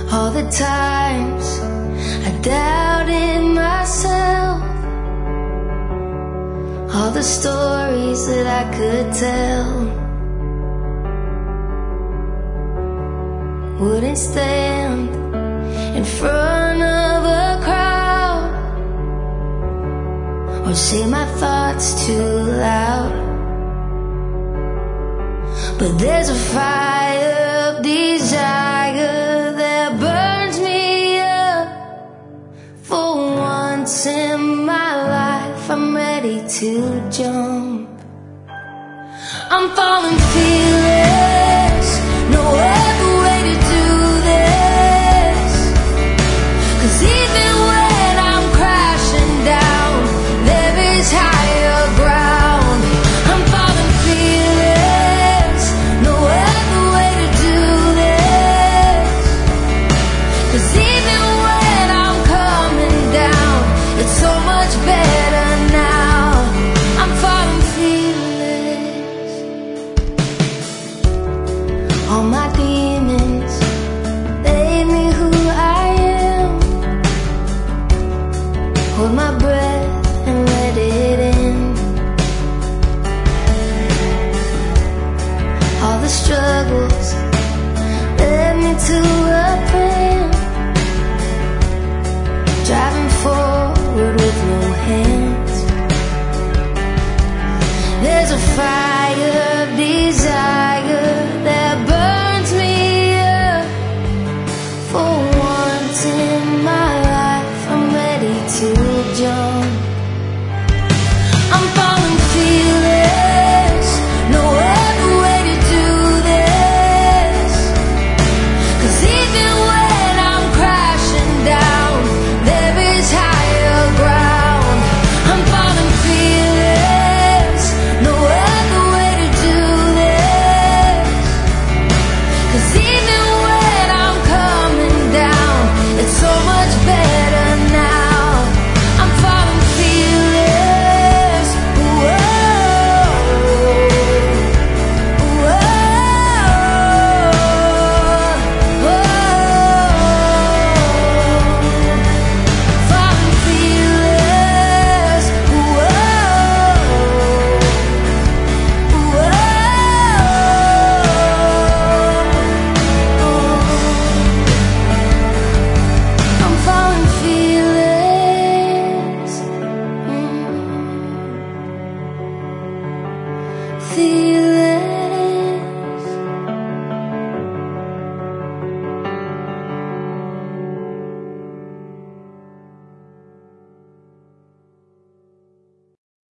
All the times I doubted myself, all the stories that I could tell, wouldn't stand in front of a crowd or say my thoughts too loud. But there's a fire of desire that burns me up. For once in my life I'm ready to jump. I'm falling fearless, no other way to do this. 'Cause even when I'm crashing down, there is higher ground. I'm falling fearless, no other way to do this. 'Cause even when I'm coming down, it's so much better now. I'm falling fearless. All my demons made me who I am. Hold my breath and let it in. All the struggles led me to a plan, driving forward with no hands. There's a fire of desire that burns me up. For once in my life I'm ready to